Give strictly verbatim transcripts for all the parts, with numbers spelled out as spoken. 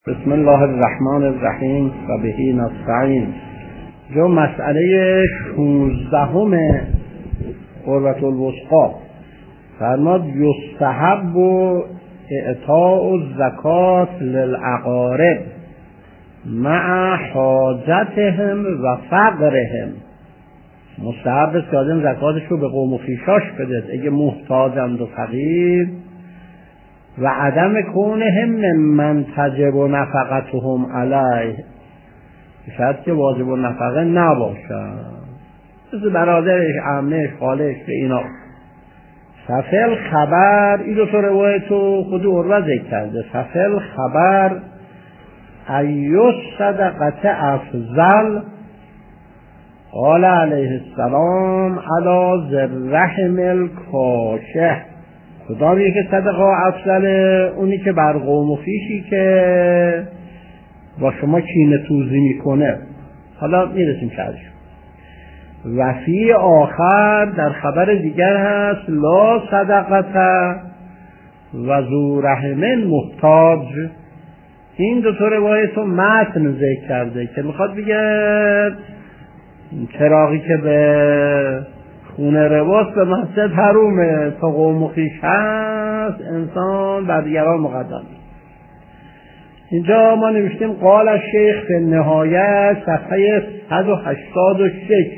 بسم الله الرحمن الرحیم و بهی نستعین. جو مسئله شانزدهم قرة الوثقی فرماد یستحب اعطاء الزکات للعقارب مع حاجتهم و فقرهم. مستحب است که آدم زکاتش رو به قوم و خویشاش بده اگه محتاجند و فقیر، و عدم کونهم من تجب نفقتهم علیه، شاید که واجب نفقه نباشد، مثل برادرش، عمهش، خالش به اینا. ففل خبر این دو تا روایت رو خود عروه ذکر کرده. ففل خبر ایوس صدقت افضل قال علیه السلام علی ذررحم الکاشه. کدام یکی صدقه افضله؟ اونی که بر قوم و خویشی که با شما کینه توزی میکنه. حالا میرسیم شرش. و فی آخر در خبر دیگر هست لا صدقت و ذو رحم محتاج. این دو تا روایت رو متن ذکر کرده که میخواد بگه چراغی که به خونه رواست به مسجد حرومه، تا قوم و خویش هست انسان بر دیگران مقدم. اینجا ما نوشتیم قال الشیخ فی النهایه صفحه صد و هشتاد و شش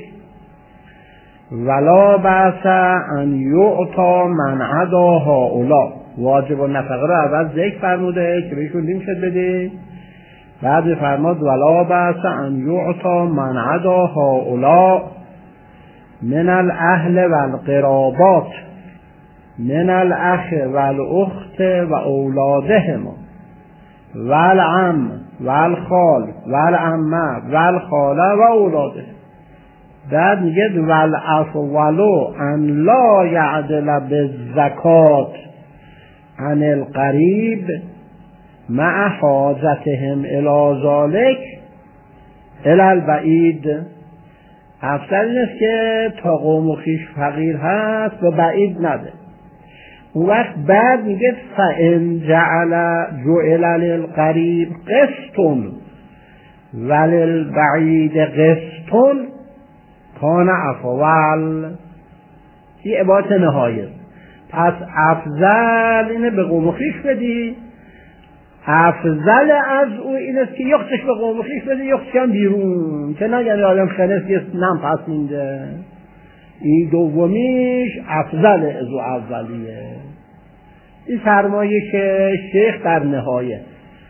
ولا بأس ان یعطی من عدا هؤلاء. واجب و نفقه رو اول ذکر فرموده که بهشون نمیشد بده، بعد فرمود ولا بأس ان یعطی من عدا هؤلاء من الاهل و القرابات من الاخ و الاخت و اولادهم و العم و الخال و العمه و الخاله و اولاده. بعد میگه و الافضل ان لا یعدل بالزکات عن القریب مع حاجتهم الی ذلک الی البعید. افضل این است که تا قوم و خویش فقیر هست و بعید نده. اون وقت بعد میگه فان جعل جعل للقریب قسط وللبعید قسط کان افضل. این عبارت نهایه. پس افضل اینه به قوم و خویش بدی، افضل از او این است که یختش به قوم و خویش بده، یختش هم بیرون، که نگه آدم خنس یه نم پس مینده. این دومیش افضل از او اولیه. این فرمایش شیخ در نهایه.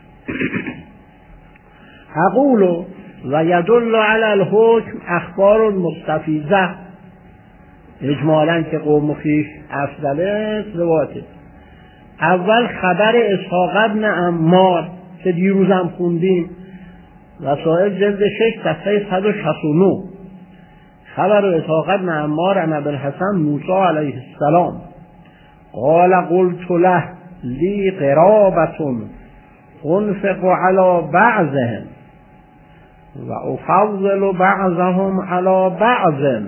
اقول و یدل علی الحکم اخبار مستفیضه. اجمالا که قوم و خویش افضله روایته. اول خبر اسحاق ابن عمار که دیروزم خوندیم، رسائل جلد شش صفحه صد و شصت و نه. خبر اسحاق ابن عمار عن ابوالحسن موسی علیه السلام قال قلت له لی قرابة انفق علی بعضهم و افضل بعضهم علی بعض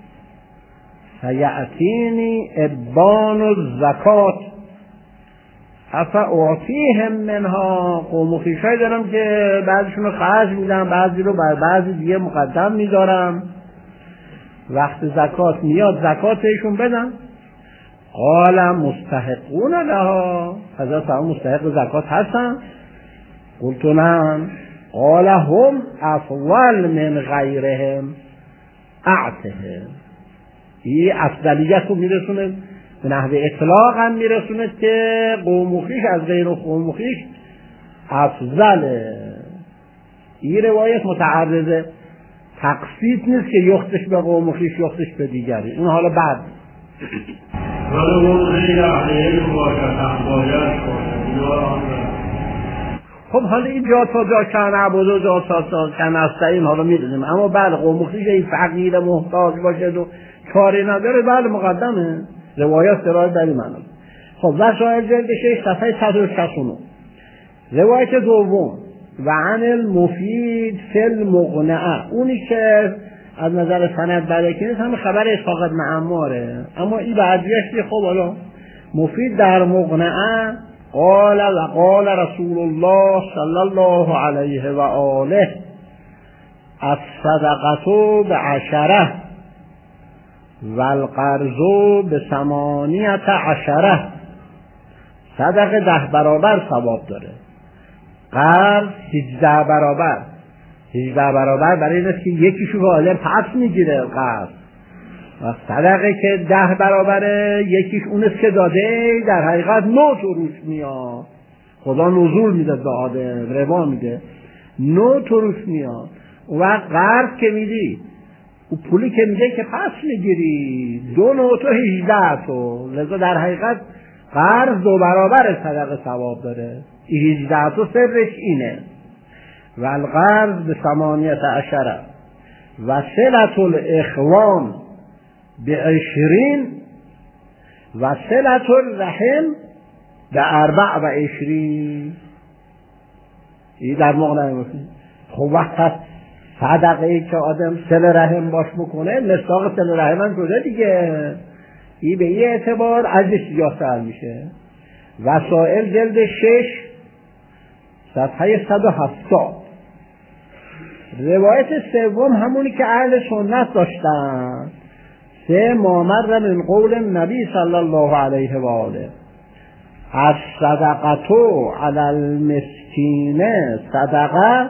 فیأتینی ابان الزکات افاعطیهم منها. قوم و خویشایی دارم که بعضیشون رو خرج میدم، بعضی رو بر بعضی دیگه مقدم میدارم، وقت زکات میاد زکات بهشون بدم. قال مستحقون لها. حضرت هم مستحق زکات هستن؟ قلت نعم. قال هم افضل من غیرهم اعتهم. این افضلیت رو میرسونه به نحو اطلاق هم میرسونه که قوم و خویش از غیر قوم و خویش افضله. این روایت متعرضه تقصید نیست که یختش به قوم و خویش یختش به دیگری. این حالا بعد خب حالا این جا تا جا کن عبود و جا تا جا کن استعین حالا میدونیم، اما بعد قوم و خویش این فقیر محتاج باشه و کاری نداره بعد مقدمه. روایات سرای در این معنی. خب رسائل جلد شش صفحه صد و شصت و نه. روایت دوم و عن المفید فی المقنعه. اونی که از نظر سند برکی نیست همه خبر اسحاق بن عماره، اما این بعدیش خب حالا مفید در مقنعه قال و قال رسول الله صلی الله علیه و آله الصدقه بعشره و القرض بثمانیت عشره. صدقه ده برابر ثواب داره، قرض هجده برابر. هجده برابر برای این است که یکیشو غالب پس میگیره قرض، و صدقه که ده برابره یکیش اون است که داده در حقیقت نو تو روش میاد. خدا نزول میده به آدم، ربا میده، نو تو روش میاد. و قرض که میدی، او پولی که میده که پس میگیری دو نو تو هجده تو، لذا در حقیقت قرض دو برابر صدقه ثواب داره. این هجده تو سرش اینه. و القرض به ثمانیت عشره و صلة الاخوان به عشرین و صلة الرحم به اربع و عشرین. این در مقنعه میکنه. خب وقت صدقه ای که آدم صله رحم باش بکنه، مصداق صله رحم هم شده دیگه، این به این اعتبار ازش زیادتر میشه. وسائل جلد شش صفحه صد و هفتاد. روایت سوم همونی که اهل سنت داشتن، سه مامر من قول النبی صلی الله علیه و آله الصدقه علی المسکین صدقه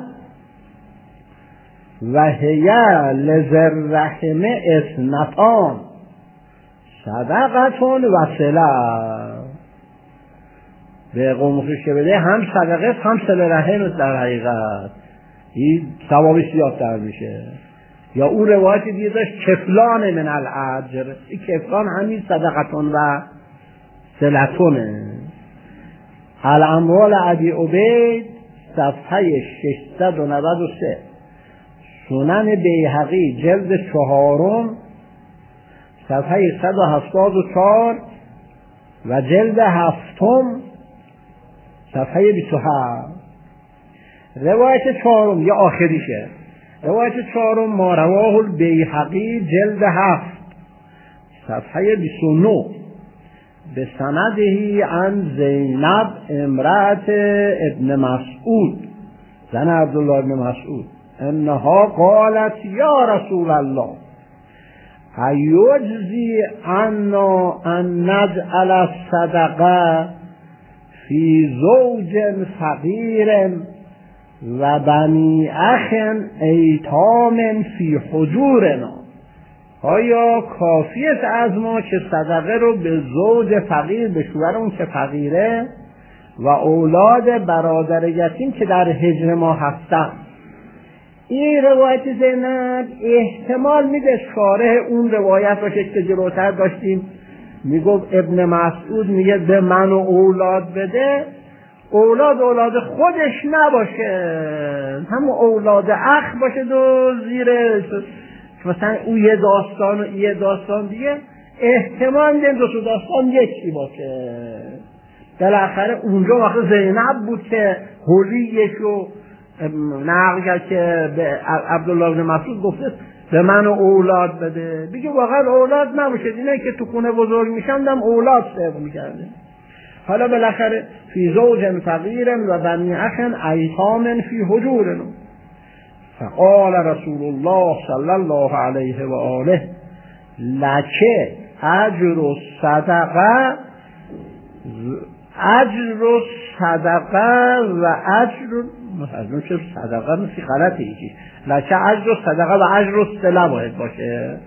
و هی لذی الرحم اثنتان صدقتون و صله. به قوم خویش که بده هم صدقه هم صله رحم در حقیقت این ثوابش زیادتر میشه. یا اون روایت دیگه داشت کفلان من الاجر، این کفلان همین صدقتون و صلتونه. الاموال ابی عبید صفحه ششصد و نود و سه، سنن بیهقی جلد چهارم صفحه صد و هفتاد و چهار و جلد هفتم صفحه بیست و هفت. روایت چهارم یا آخریشه، روایت چهارم ما رواه البیهقی جلد هفت صفحه بیست و نه به سندهی عن زینب امرأت ابن مسعود زن عبدالله ابن مسعود انها قالت یا رسول الله ایجزی عنا ان نجعل الصدقه فی زوج فقیر و بنی اخ ایتام فی حجورنا. آیا کافی است از ما که صدقه رو به زوج فقیر، به شوهر اون که فقیره، و اولاد برادر یتیم که در حجر ما هستن؟ این روایت زینب احتمال میده شارح اون روایت باشه که جلوتر داشتیم، میگفت ابن مسعود میگه به من و اولاد بده، اولاد اولاد خودش نباشه، هم اولاد اخ باشه دو زیرش، مثلا اون یه داستان و یه داستان دیگه، احتمال میده دو تا داستان یکی باشه. بالاخره اونجا وقت زینب بود که حلیش رو نقل کرد که به عبدالله بن مسعود گفته به من اولاد بده، بگه واقعا اولاد نباشه، اینه که تو خونه بزرگ میشن دم اولاد سرق میکرده. حالا بالاخره فی زوج فقیر و بنی اخ ایتام فی حجورنا. فقال رسول الله صلی الله علیه و آله لکه اجر الصدقه اجر الصدقه و اجر مثلا چه صدقه مثل غلطه ایچی لکه اجر الصدقه و اجر الصله باید باشه.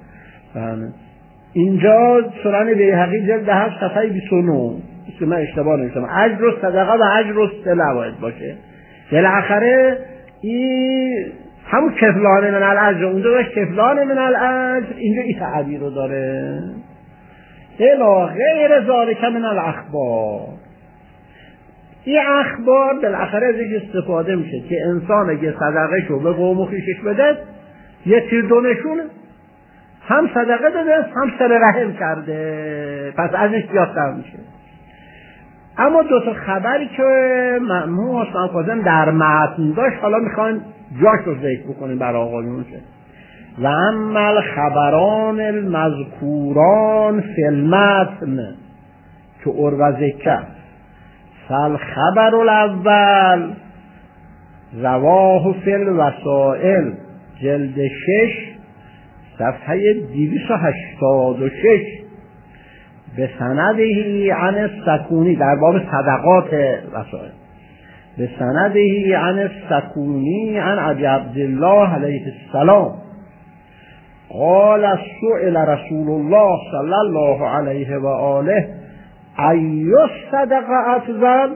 اینجا سنن بیهقی جلد هفت صفحه بیست و نه، که من اشتباه نمیشم، اجر الصدقه و اجر الصله باید باشه. بالاخره این همون کفلان من الاجر، اونجا داشت کفلان من الاجر، اینجا این تعبیر رو داره. الا غیر ذالک من الاخبار، این اخبار بالاخره ازش استفاده میشه که انسان اگه صدقه شو به قوم و خویشش بده، یه تیر دو نشونه، هم صدقه داده هم صله رحم کرده، پس ازش زیادتر میشه. اما دو تا خبری که مأمون حسن کاظم در متن داشت، حالا میخوایم جاش رو ذکر بکنیم برای آقایون. و اما الخبران المذکوران فی المتن که اروه ذکر فالخبر الاول رواه فی الوسائل جلد شش صفحه دویست و هشتاد و شش به سندهی عن السکونی در باب صدقات وسائل به سندهی عن السکونی عن ابی عبدالله علیه السلام قال سئل رسول الله صلی الله علیه و آله ای الصدقه افضل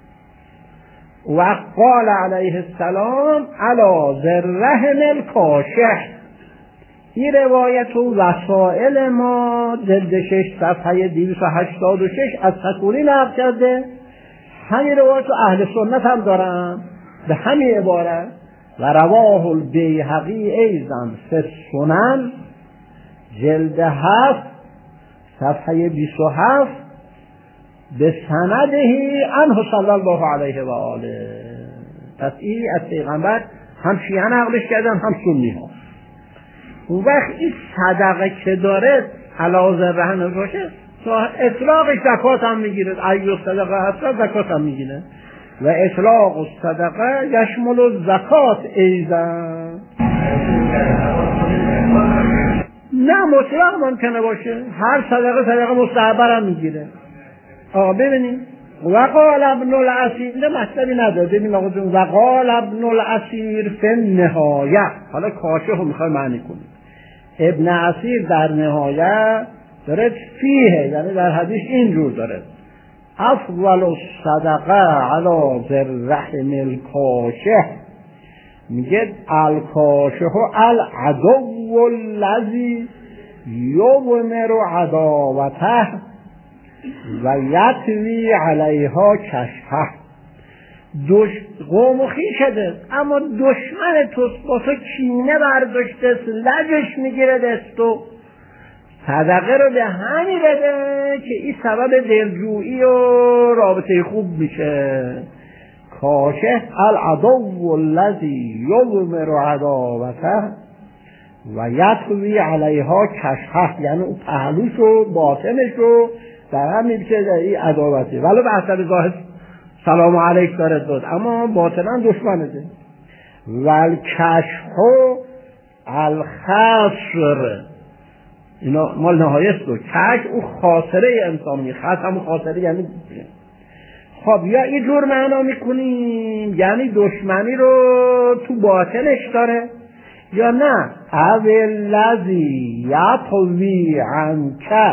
و قال علیه السلام علی ذی الرحم الکاشح. این روایت و وسائل ما جلد شش صفحه دویست و هشتاد و شش از سکونی نقل کرده. همین روایت و اهل سنت هم دارن به همین عبارت و رواه البیهقی ایضا فی السنن جلد هفت صفحه بیست و هفت به سندهی عنه صلی الله علیه و آله. پس این از پیغمبر هم شیعه نقلش کردن هم سنی ها. اون وقت این صدقه که داره علاوه رهن باشه اطلاقش زکات هم میگیره. ایو صدقه هست زکات هم میگیره و اطلاق الصدقه یشمل الزکات ایضا. نه مطلق ممکنه باشه، هر صدقه صدقه مستحبه هم میگیره. آقا ببینیم وقال ابن الاسیر نه مطلبی نداره. ببین آقا جون وقال ابن الاسیر فی النهایه. حالا کاشه رو میخوای معنی کنیم. ابن اسیر در نهایه داره فیه یعنی در حدیث اینجور داره افضل الصدقه علی ذی الرحم الکاشه. میگه الکاشه العدو الذی یضمر عداوته و یطوی علیها کشفه. دوش قوم و خویشته اما دشمن توست با تو کینه برداشته لجش میگیره دستو صدقه رو به همین بده که این سبب دلجویی و رابطه خوب میشه. کاشه العدو الذی یضمر عداوته و یطوی علیها کشفه یعنی اون پهلوش و باطنش رو در هم میبشه در این عداوته ولو به حسب ظاهر سلام علیک داره داد اما باطنا دشمنه. والکشف الخسر اینا مال نهایه است. کش او خاطره انسانی خاص هم خاطره یعنی خب یا این جور معنا میکنیم یعنی دشمنی رو تو باطنش داره یا نه اولذی یطوی عنک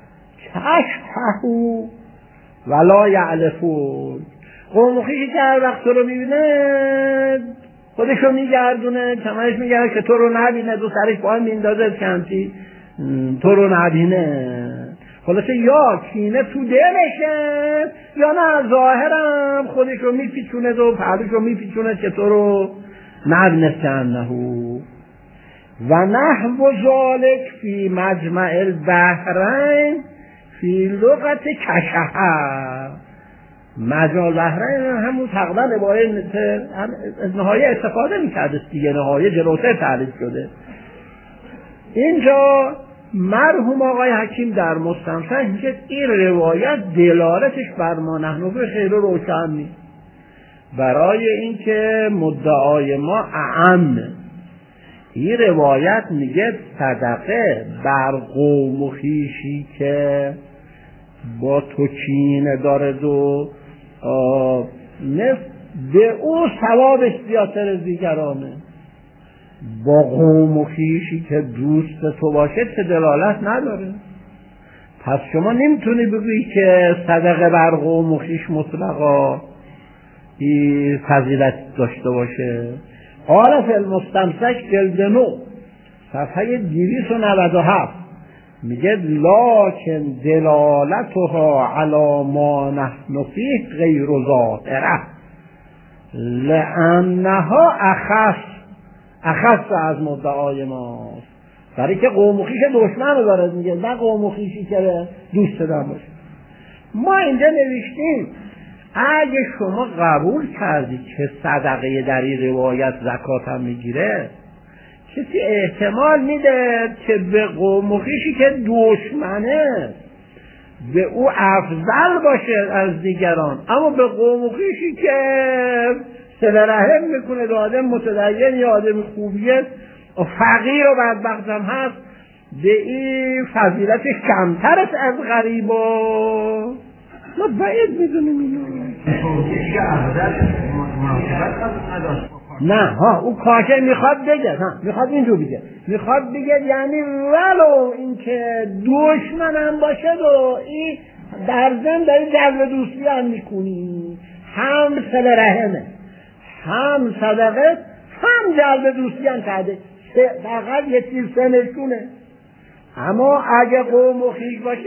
کشفه ولا یعلفون. قوم خویشی که هر وقت تو رو میبینه خودشو میگردونه کمرش میگرده که تو رو نبینه دو سرش باید میندازه کمچی تو رو نبینه. خلاصه یا کینه تو دلشه یا نه ظاهرم خودشو میپیچونه و پهلوشو میپیچونه که تو رو نبینه کنهو. و نحو ذالک فی مجمع البحرین فی لغت کشحه. مجمع البحرین همون تقریبا عبارت نهایه استفاده میکرده دیگه نهایه جلوتر تعریف شده. اینجا مرحوم آقای حکیم در مستمسک میگه این روایت دلالتش بر ما نحن به خیر و روشن نیست برای اینکه مدعای ما اعم. این روایت میگه صدقه بر قوم و خویشی که با تو کینه داره و نفت به او ثوابش زیادتر از دیگرانه. با قوم و خویشی که دوست تو باشه چه دلالت نداره. پس شما نمیتونی بگویی که صدقه بر قوم و خویش مطلقا این فضیلت داشته باشه. قال فی المستمسک جلد نو صفحه دویست و نود و هفت میگه لکن دلالتها علی ما نحن فیه غیر ظاهره لانها اخص اخص از مدعای ماست. برای که قوم و خویش دشمن رو داره میگه نه قوم و خویشی که دوست دارن باشه. ما اینجا نوشتیم اگه شما قبول کردی که صدقه در این روایت زکات هم میگیره کسی احتمال میده که به قوم و خویشی که دشمنه به او افضل باشه از دیگران، اما به قوم و خویشی که صله رحم میکنه، آدم متدین یا آدم خوبیه و فقیر و بدبخت هم هست، به این فضیلتش کمتر است از غریبا. ما باید میدونیم اینو. نه ها، او کاشه میخواد بگه، ها میخواد اینجور بگه، میخواد بگه یعنی ولو اینکه دشمنم باشه و این در ضمن داری جلب دوستی هم میکنی، هم صله رحمه، هم صدقه، هم جلب دوستی هم کرده، فقط یه چیز سه نشونه. اما اگه قوم و خویش باشه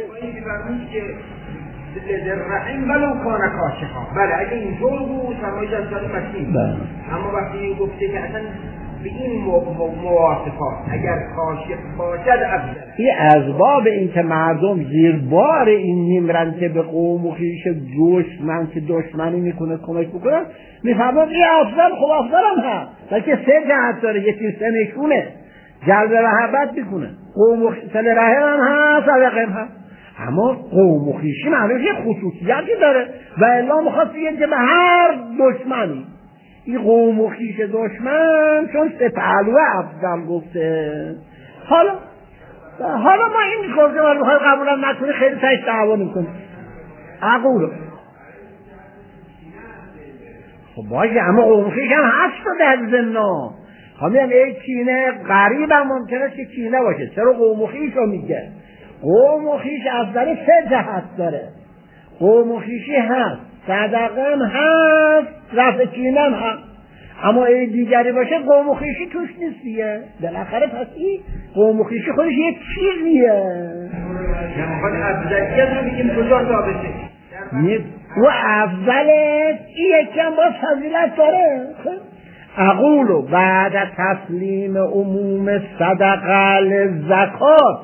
در رحم ولو کان کاشفا، بله اگه اینطور بود فرمایش از داری مسیح، اما وقتی گفته که اصلا به این موافقات اگر کاشف باشد افضل، این اسباب این که مردم زیر بار این میمرن که به قوم و خویش دشمن که دشمنی میکنه کمک بکنن، میفهمن این افضل، خب افضل هم هست، بلکه سه جهت داره، یکی سه نشونه، جلب محبت میکنه، قوم و صله رحم هم هست، صدقه هم هست. اما قوم و خویشی معلومه یه خصوصیتی داره و الا میخواد بگه که به هر دشمنی، این قوم و خویش دشمن چون سه پهلوه افضل گفته. حالا حالا ما این گفته ما میخوایم قبولم نکنه، خیلی تایش تعاون میکنه عقولو خب باشه، اما قوم و خویش هم هست در زمنا. همین ای کینه غریب هم ممکنه که کینه باشه، چرا قوم و خویش رو میگه؟ قوم و خویش افضل سه جهت داره، قوم و خویشی هست، صدقه هم هست، رفع کینه هم هست. اما ای دیگری باشه قوم و خویشی توش نیست دیگه، بالاخره پس این قوم و خویشی خودش یک چیزیه. میخواد افضلیت رو بگیم کجا جا بشه؟ و افضلت این یکی هم باز فضیلت داره. اقولو بعد تسلیم عموم صدقه للزکات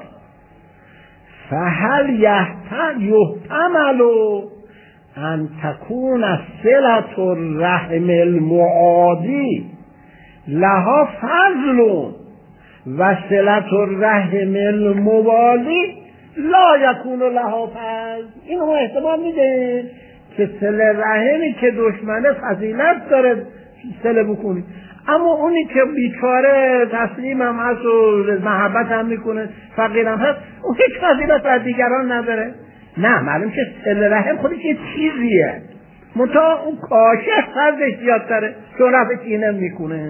فهل یحتمل ان تکون صلة الرحم المعادی لها فضل و صلة الرحم الموالی لا یکون لها فضل. این هم احتمال میده که صله رحمی که دشمنه فضیلت داره صله بکنی، اما اونی که بیچاره تسلیم هم هست و محبت هم میکنه، فقیر هم هست، اون هیچ فضیلت بر دیگران نداره. نه، معلوم که صله رحم خودش یه چیزیه، منتها اون کاشف فضلش زیادتره چون رفع کینه میکنه.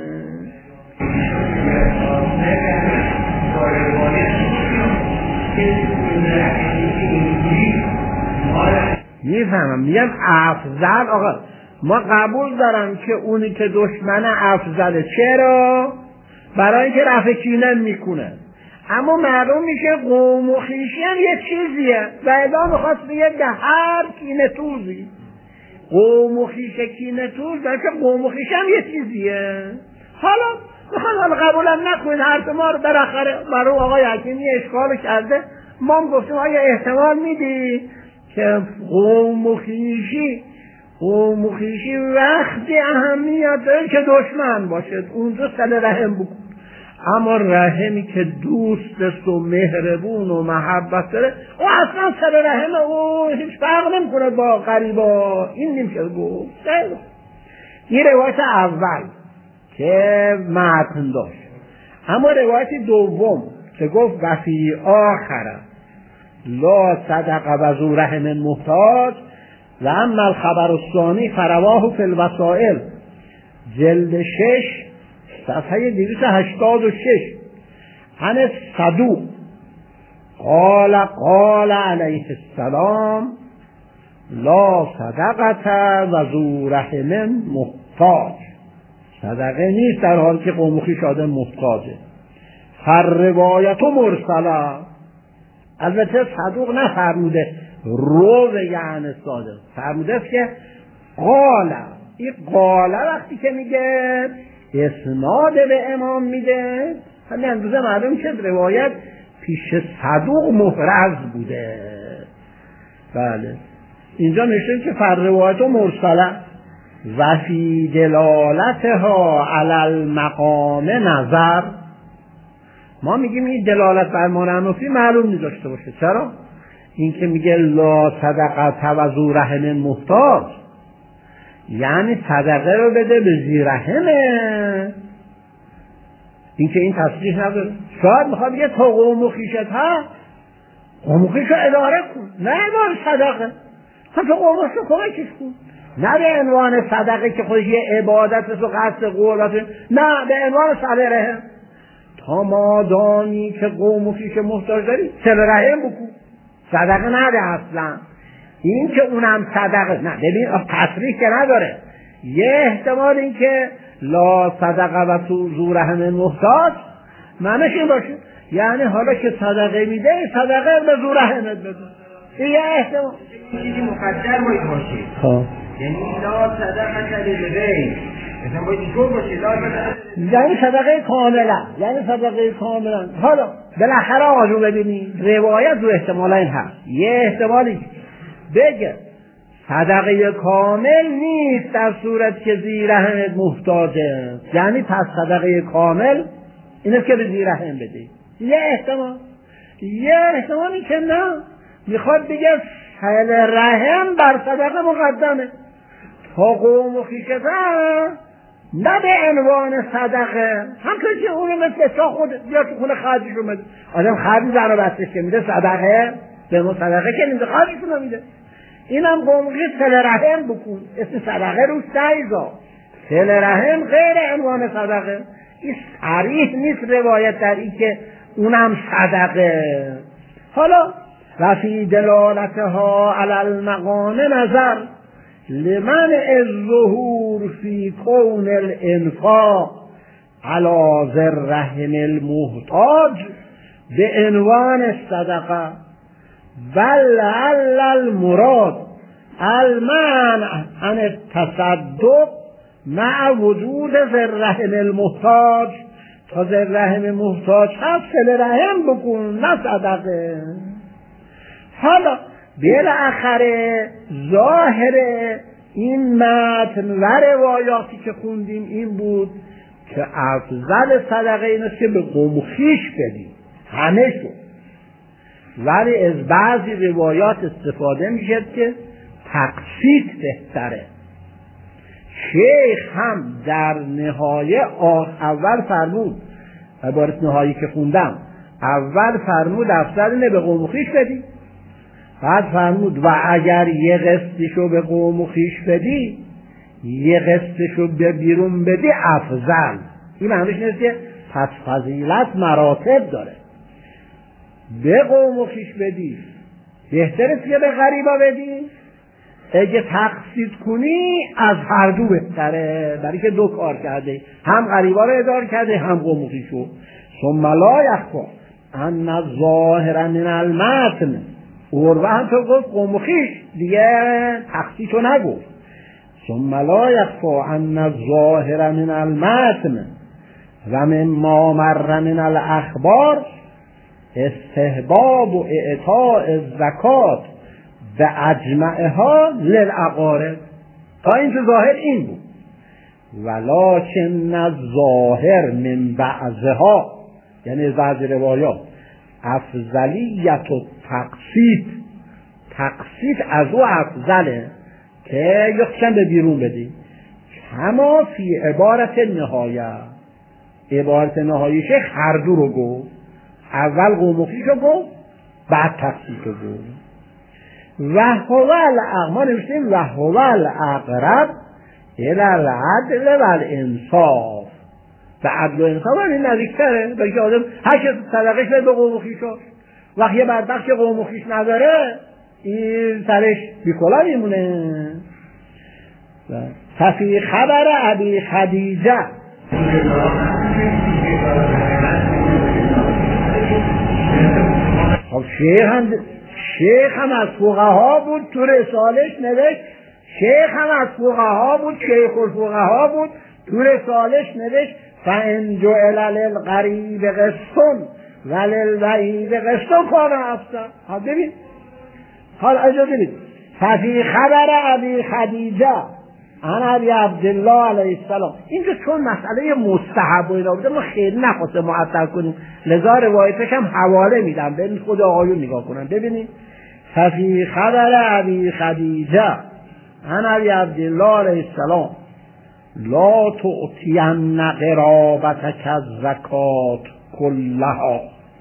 میفهمم، میگم افضل. آقا ما قبول دارم که اونی که دشمن افضله، چرا؟ برای اینکه رفع کینه میکنه، اما معلوم میشه قوم و خویشی هم یه چیزیه و الا میخواست بگه به هر کینه توزی، قوم و خویش کینه توز، بلکه قوم و خویشی هم یه چیزیه. حالا میخواد حالا قبولم نکنید حرف ما رو، بالاخره برای آقای حکیمی اشکال کرده، ما هم گفتیم آیا احتمال میدی که قوم و خویشی قوم و خویشی وقتی اهمیت داره که دشمن باشه، اونجا صله رحم بکن، اما رحمی که دوست است و مهربون و محبت داره او اصلا صله رحم او هیچ فرق نمیکنه با غریبا. این نمیشه گفت. این روایت اول که متن داشت. اما روایت دوم که گفت و فی آخر لا صدق و ذو رحم محتاج و اما الخبر الثانی فرواه فی الوسائل جلد شش صفحه دویست و هشتاد و شش عن صدوق قال قال علیه السلام لا صدقه و ذو رحم محتاج، صدقه نیست در حالی که قوم و خویش آدم محتاجه. فالروایت مرسله، البته صدوق نفرموده رو یعنی صادق، فرموده است که قال. این قال وقتی که میگه اسناد به امام میده، همین اندازه معلوم شد روایت پیش صدوق محرز بوده. بله اینجا نشون که فر روایت مرسله و فی دلالتها علی المقام نظر. ما میگیم این دلالت بر معنوی معلوم نداشته باشه. چرا؟ این که میگه لا صدقه و ذو رحم محتاج، یعنی صدقه رو بده به ذی رحمه. این که این تصریح نداره. شاید میخواد بگه تا قوم و خیشت هست قوم و خیش رو اداره کن، نه اداره صدقه، تا قوم و خیش رو کمکش کن، نه به عنوان صدقه که خودش یه عبادت و قصد قربت، نه به عنوان صله رحم. تا مادامی که قوم و خیش محتاج داری صله رحم بکن، صدقه نده اصلا. این که اونم صدقه نه، ببین تصریح که نداره. یه احتمال این که لا صدقه و تو ذو رحم محتاج معنیش این باشه یعنی حالا که صدقه میده صدقه به ذو رحمت بده. این یه احتمال چیزی مقدر باید باشه. خب یعنی لا صدقه للغیر، مثلا باید اینطور باشه لا صدقه، یعنی صدقه کاملا، یعنی صدقه کاملا. حالا بالاخره آجو ببینی روایت دو احتمال این هست. یه احتمالی بگه صدقه کامل نیست در صورت که ذی رحمت محتاجه، یعنی پس صدقه کامل اینه که به ذی رحم بده. یه احتمال. یه احتمالی که نه، میخواد بگه صله رحم بر صدقه مقدمه. تا قوم و خیشت نه به عنوان صدقه، همطور که اونو مثل تا خود یا تو خونه خرجش رو میده. آدم خرجی زن رو بستش که میده صدقه، به ما صدقه که میده خرجش رو میده. اینم قوم و خیش صله رحم بکن، اسم صدقه رو سیزا، صله رحم غیر عنوان صدقه. این صریح نیست روایت در این که اونم صدقه. حالا و فی دلالتها علی المقام نظر لمن الظهور فی کون الانفاق علی ذی الرحم المحتاج به عنوان صدقه، بل عل المراد المنع عن التصدق مع وجود ذی الرحم المحتاج. تا ذی الرحم محتاج هست صله رحم بکن، نه صدقه. حالا بالاخره ظاهر این متن و روایاتی که خوندیم این بود که افضل صدقه این است که به قوم و خویش بدیم، همه شد. ولی از بعضی روایات استفاده میشه که تقسیط بهتره. شیخ هم در نهایه اول فرمود، عبارت نهایی که خوندم اول فرمود افضل اینه به قوم و خویش بدی، بعد فرمود و اگر یه قسطشو به قوم و خویش بدی یه قسطشو به بیرون بدی افضل. این معنیش نیست که پس فضیلت مراتب داره. به قوم و خویش بدی بهتره که به غریبا بدی، اگه تقسیط کنی از هر دو بهتره، برای که دو کار کرده، هم غریبا رو اداره کرده هم قوم و خویشو. ثم لا یخفی ان الظاهر من المتن، عروه هم تو گفت قوم و خویش دیگه تقسیطو نگفت. ثم لا یخفی ان الظاهر من المتن و مما مر من الاخبار استحباب و اعطاء الزکات به اجمعها للاقارب. تا این تو ظاهر این بود، ولکن الظاهر من بعضها، یعنی بعض روایات افضلیت و تقسیط، تقسیط از او افضله که یکشن به بیرون بدی. کما فی عبارت نهایه، عبارت نهاییش هر دو رو گفت، اول قوم و خویش رو گفت بعد تقسیط رو گفت. و هو الاقرب، ما نوشتیم و هو الاقرب الی العدل و الانصاف، به عدل و انصاف هم این نزدیکتره. بلکه آدم هر کس صدقه‌اش بده به قوم و خویشاش، وقتی یه بدبخت که قوم و خویش نداره این سرش بیکلا میمونه. ففی خبر ابی خدیجه، خب شیخ هم شیخ هم از فقها بود، تو رسالش نوشت شیخ هم از فقها بود، شیخ الفقها بود، تو رسالش نوشت فان جعل للغریب قسط وللبعید قسط کان افضل. ها ببین، حال اجازه بدید. ففی خبر ابی خدیجه عن ابی عبدالله علیه السلام، اینجا چون مسئله مستحب و اینا بوده ما خیلی نخواسته معطل کنیم، لذا روایتش هم حواله میدم، ببین خود آقایون نگاه کنن. ببینید ففی خبر ابی خدیجه عن ابی عبدالله علیه السلام لا تؤتین قرابتک الزکات کلها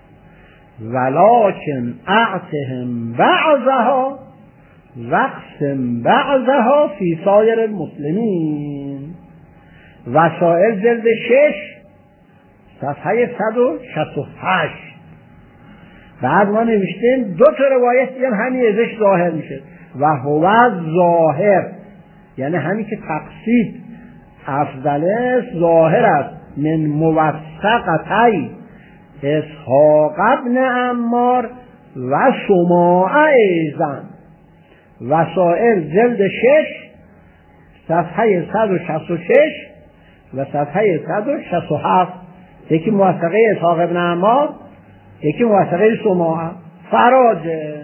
ولکن اعطهم بعضها واقسم بعضها فی سایر المسلمین. وسائل جلد شش صفحه صد و شصت و هشت. بعد ما نوشتیم دو تا روایت دیگه همین ازش ظاهر میشه و هو ظاهر، یعنی همین که تقصید افضل است ظاهر است من موثقتی اسحاق ابن عمار و سماع ایضا. وسائل جلد شش صفحه صد و شصت و شش و صفحه صد و شصت و هفت. یکی موثقه اسحاق ابن عمار، یکی موثقه سماع فراجه.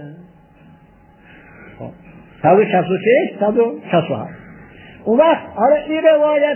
صد و شصت و شش صد و شصت و هفت. اون وقت آره این روایت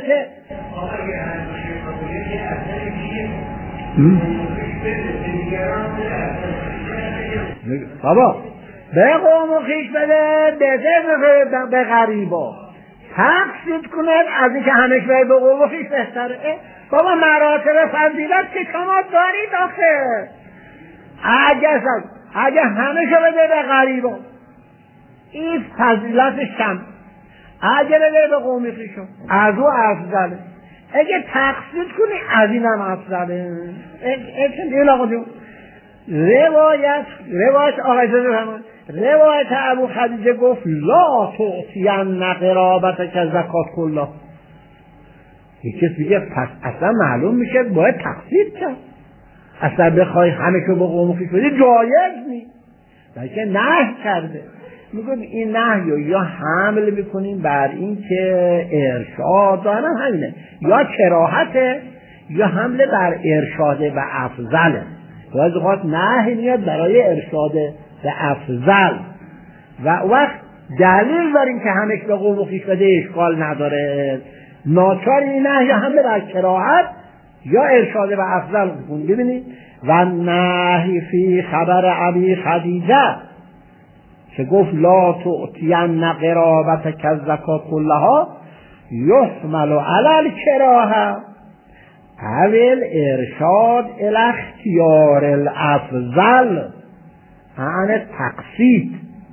بابا به قوم و خیش بده بده به غریبا تقصید کند از اینکه همش به قوم و خیش بهتره. بابا مراتب فضیلت که شما دارید آخه. اگه اگه همش بده به غریبا این فضیلتش کم، اگه بده به قوم و خیشون از او افضله. اگه تقصید کنی از این هم افضله. این آقا جون روایت روایت آقای زمان روایت ابو خدیجه گفت لا تؤتین قرابتک زکات کلها. یکی دیگه پس اصلا معلوم میشه باید تقصید کرد. اصلا بخوای همه که با قوم و خویش بدی جایز نیست، بلکه نهی کرده. میگم این نهی یا حمل میکنیم بر این که ارشاد دارن همینه، یا کراهته یا حمله بر ارشاد به افضله. باید اوقات نهی میاد برای ارشاد به افضل و وقت دلیل داریم که همش به قوم و خویش بده اشکال نداره. ناچار این نهی حمله بر کراهت یا ارشاد به افضل بکن. ببینید و نهی فی خبر ابی خدیجه که گفت لا تؤتین قرابتک الزکات کلها یحمل علی الکراهه اول ارشاد الی اختیار الافضل عن تقصید.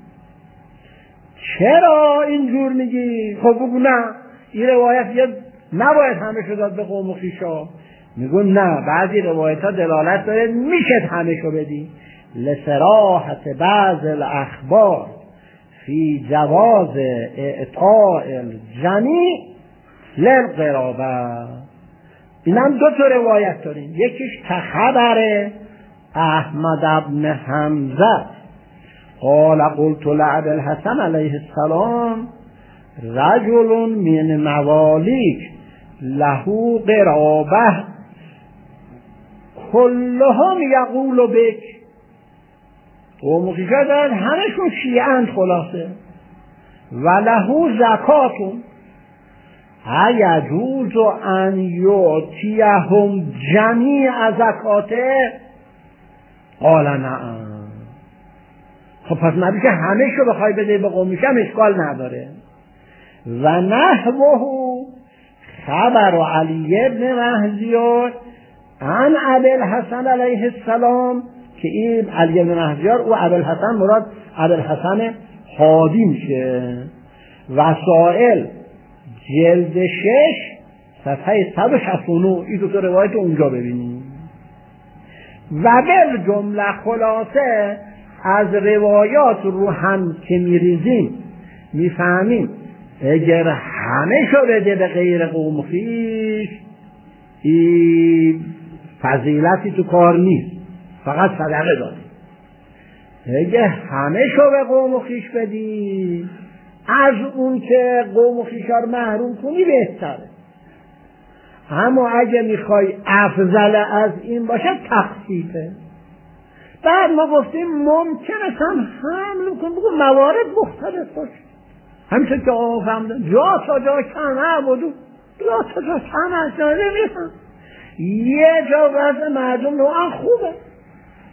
چرا اینجور میگی؟ خب بگو نه این روایت یه نباید همه شو داد به قوم و خویشا. میگون نه بعضی روایت ها دلالت داره میشه همه شو بدی لصراحت بعض الاخبار فی جواز اعطاء الجمیع للقرابه. این هم دو تا روایت داریم، یکیش تخبر احمد ابن حمزه قال قلت لعب الحسن علیه السلام رجل من موالیک له قرابه کلهم یقول بک. قوم و خویشا دارن همشون شیعند خلاصه و له زکاتون یجوز ان یعطیهم جمیع زکاته قال نعم. خب پس نبی که همه شو بخوای بده به قومیش هم اشکال نداره. و نحوه خبر علی ابن مهدیار عن ابوالحسن علیه السلام که این علی ابن مهدیار و ابوالحسن مراد ابوالحسن حادی میشه. وسائل جلد شش صفحه صد و شصت و نه این دو تا روایت اونجا ببینیم. و بل جمله خلاصه از روایات رو هم که میریزیم میفهمیم اگر همه شو بده به غیر قوم خویش این فضیلتی تو کار نیست، فقط صدقه داری. اگر همه شو به قوم خویش بدی از اون که قوم خویشا رو محروم کنی بهتره. اما اگه میخوای افضل از این باشه تخفیفه. بعد ما گفتیم ممکن است هم حمل کن بگو موارد مختلف باشه، همینطور که آقا فهمدن جا تا جا کم عبدو جا تا جا کم از جا نمیخوام یه جا وضع مردم نوعا خوبه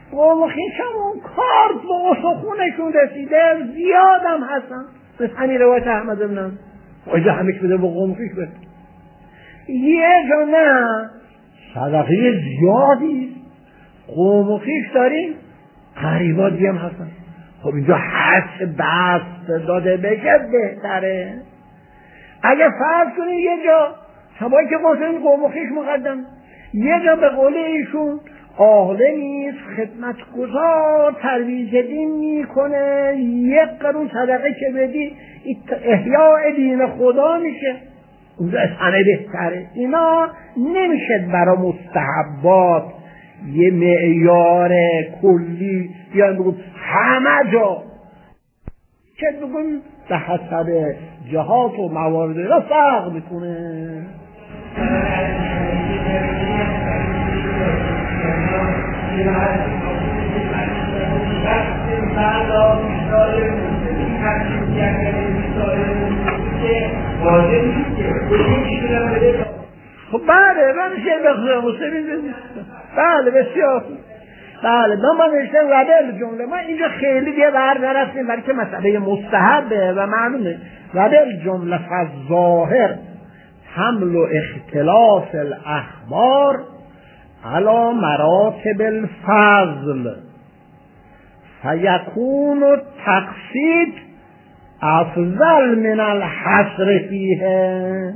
قوم و خویشمون کارت به استخونشون رسیده، زیادم هستن. مثل همین روایت احمد ابن خواهی همیش بده به قوم و خویش بده. یه جا نه صدقه زیادی قوم و خویش داریم، قریبا دیگه هم هستن. خب اینجا هرچه بست داده بشه بهتره. اگه فرض کنید یه جا همایی که قاسم قوم و خویش مقدم، یه جا به قول ایشون آهله نیست خدمتگزار ترویج دین میکنه، یک قرون صدقه که بدی احیاء دین خدا میشه، اونجا همه بهتره. اینا نمیشه برای مستحبات یه معیار کلی یا بگم همه جا که بگم به حسب جهات و موارد را فرق میکنه. خب بله بمیشه بخواه مسلمین بزید بله بسیار بله ما ما نشتن ربل جمله ما اینجا خیلی دیگه بر نرفتیم برای که مسئله مستحبه و معلومه. ربل جمله فالظاهر حمل و اختلاف الاخبار علی مراتب الفضل فیکون التقصید افضل من الحصر فیه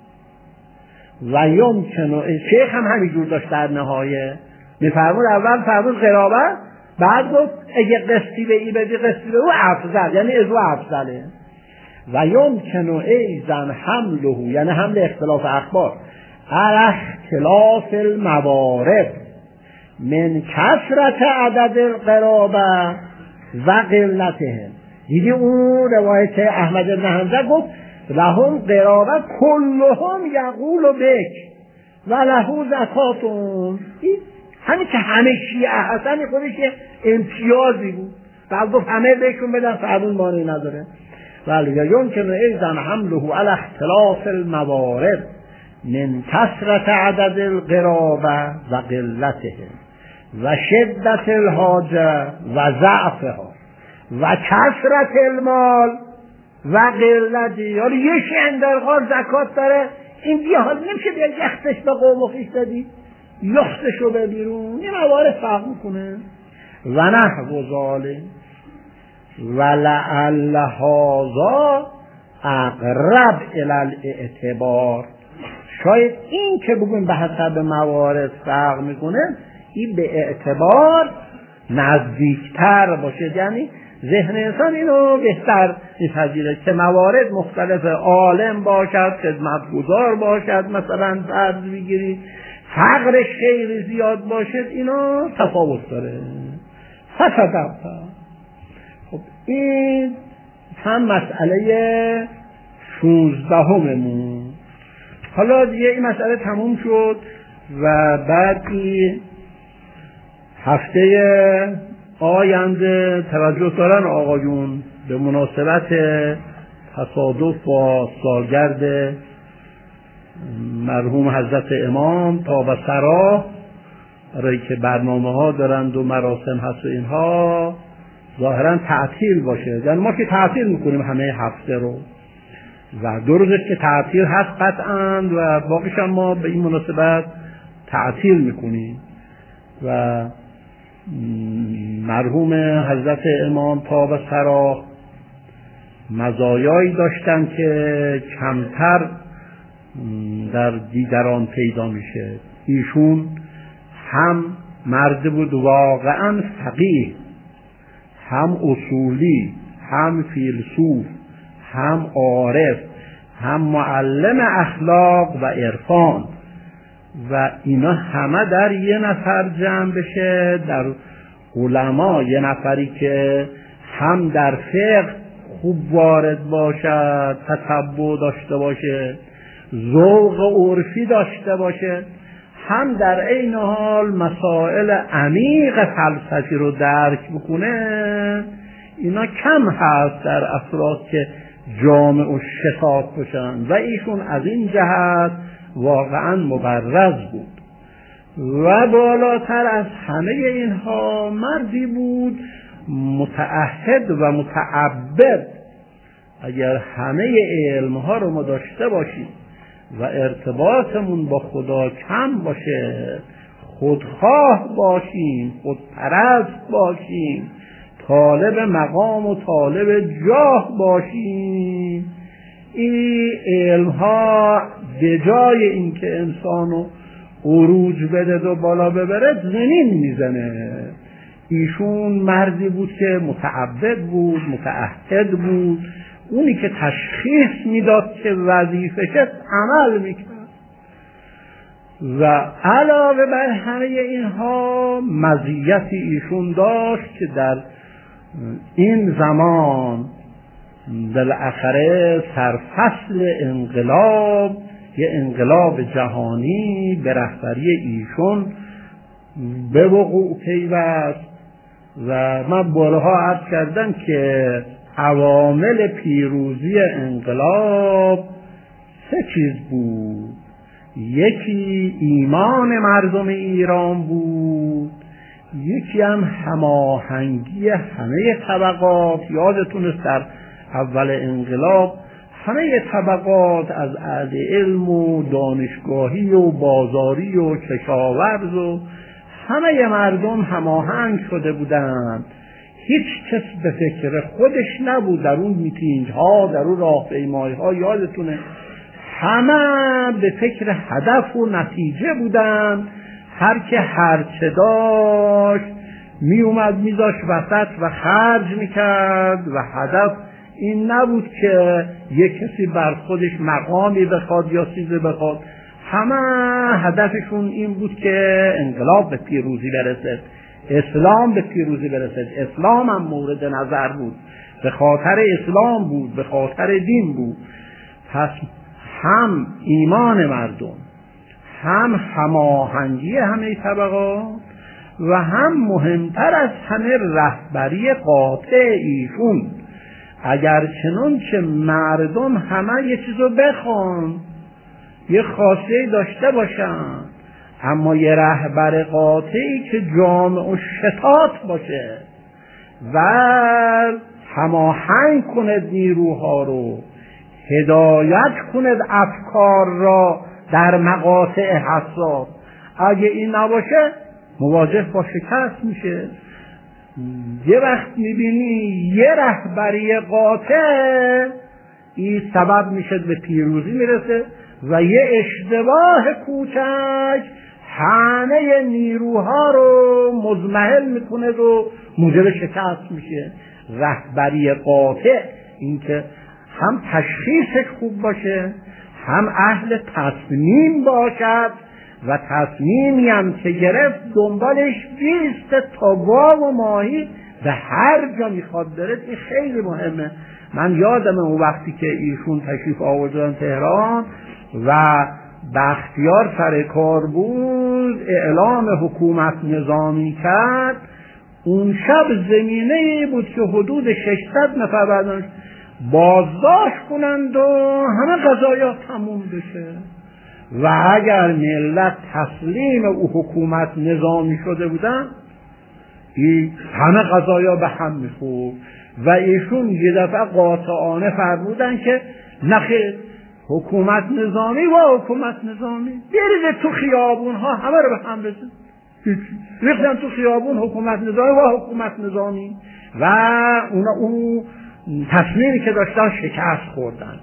و یمکن. شیخ هم همینجور داشت در نهایه میفرمود اول فرمود قرابت، بعد گفت اگه قسطی به ای بدی قسطی به او افضل، یعنی ازو افضله. و یمکن ایضا حمله، یعنی حمل اختلاف اخبار علی اختلاف الموارد من کثرت عدد القرابه و قلتهم. دیدی اون روایت احمد بن حنظله گفت لهم قرابه کلهم یقول بک و له زکاتون. همین که همه شیعه هستن خودش امتیازی بود، بعد گفت همه بهشون بدن فرمون مانعی نداره. ولی یمکن ایضا حمله علی اختلاف الموارد من کثرت عدد القرابه و قلتهم و شدت الحاجه و ضعفها و کثرت المال و قلتی. یعنی یه شیعه در غار زکات داره، این دیگه حال نمیشه بیا یختش به قوم و خویش دادی، یختشو به بیرون، این موارد فرق میکنه. و نحو ذالک ولعل هذا اقرب الی الاعتبار. شاید این که بگویم به حسب موارد فرق میکنه این به اعتبار نزدیکتر باشه، یعنی ذهن انسان اینو بهتر میپذیره که موارد مختلف، عالم باشد خدمتگزار باشد، مثلا فرض بگیرید فقرش خیلی زیاد باشد، اینا تفاوت داره. فقط خب این هم مسئله شونزدهممون. حالا دیگه این مسئله تموم شد و بعد هفته آینده توجه دارن آقایون به مناسبت تصادف با سالگرد مرحوم حضرت امام تا به سرا برای که برنامه ها دارند و مراسم هست و اینها ظاهرا تعطیل باشه. یعنی ما که تعطیل میکنیم همه هفته رو و دو روزش که تعطیل هست قطعا و باقیش هم ما به این مناسبت تعطیل میکنیم. و مرحوم حضرت امام تا به سرا مزایایی داشتن که کمتر در دیگران پیدا میشه. ایشون هم مرد بود واقعا فقیه، هم اصولی، هم فیلسوف، هم عارف، هم معلم اخلاق و عرفان و اینا همه در یه نفر جمع بشه. در علما یه نفری که هم در فقه خوب وارد باشد، تتبع داشته باشه، ذوق عرفی داشته باشه، هم در عین حال مسائل عمیق فلسفی رو درک بکنه. اینا کم هست در افراد که جامع و شتاب باشن و ایشون از این جهت واقعا مبرز بود و بالاتر از همه اینها مردی بود متعهد و متعبد. اگر همه علمها رو ما داشته باشیم و ارتباطمون با خدا کم باشه، خودخواه باشیم، خودپرست باشیم، طالب مقام و طالب جاه باشیم، این علمها به جای اینکه انسانو عروج بده و بالا ببره زمین میزنه. ایشون مردی بود که متعبد بود، متعهد بود، اونی که تشخیص میداد که وظیفه‌ش عمل میکرد. و علاوه بر همه اینها مزیتی ایشون داشت که در این زمان بالاخره سرفصل انقلاب، یه انقلاب جهانی به رهبری ایشون به وقوع پیوست. و من بارها عرض کردم که عوامل پیروزی انقلاب سه چیز بود. یکی ایمان مردم ایران بود، یکی هم هماهنگی همه طبقات. یادتون در اول انقلاب همه طبقات از اهل علم و دانشگاهی و بازاری و کشاورز و همه مردم هماهنگ شده بودند. هیچ کس به فکر خودش نبود. در اون میتینگ ها، در اون راهپیمایی ها یادتونه همه به فکر هدف و نتیجه بودند. هر که هرچه داشت می اومد میذاشت وسط و خرج میکرد و هدف این نبود که یک کسی بر خودش مقامی بخواد یا چیزی بخواد. همه هدفشون این بود که انقلاب به پیروزی برسد، اسلام به پیروزی برسد. اسلام هم مورد نظر بود، به خاطر اسلام بود، به خاطر دین بود. پس هم ایمان مردم، هم هماهنگی همه طبقات و هم مهمتر از همه رهبری قاطع ایشون. اگر چنون که مردم همه یه چیزو بخوان، یه خاصیه داشته باشن، اما یه رهبر قاطعی که جامع و شتات باشه و هماهنگ کند نیروها رو، هدایت کند افکار را در مقاطع حساس، اگه این نباشه مواجه با شکست میشه. یه وقت میبینی یه رهبری قاطع این سبب میشه به پیروزی میرسه و یه اشتباه کوچک همه نیروها رو مزمحل میکنه و موجب شکست میشه. رهبری قاطع این که هم تشخیصش خوب باشه، هم اهل تصمیم باشد و تصمیمی هم که گرفت دنبالش بیست تا گاو و ماهی به هر جا میخواد بره. این خیلی مهمه. من یادم اون وقتی که ایشون تشریف آوردن تهران و بختیار سر کار بود اعلام حکومت نظامی کرد، اون شب زمینه بود که حدود ششصد نفر بعدش بازداشت کنند و همه قضایا تموم بشه. و اگر ملت تسلیم او حکومت نظامی شده بودن همه قضایا به هم میخورد. و ایشون یه دفعه قاطعانه فرمودن که نخیر، حکومت نظامی و حکومت نظامی بریزه تو خیابون ها همه رو به هم بزن. ریختن تو خیابون حکومت نظامی و حکومت نظامی و اونا اون تصمیمی که داشتن شکست خوردن.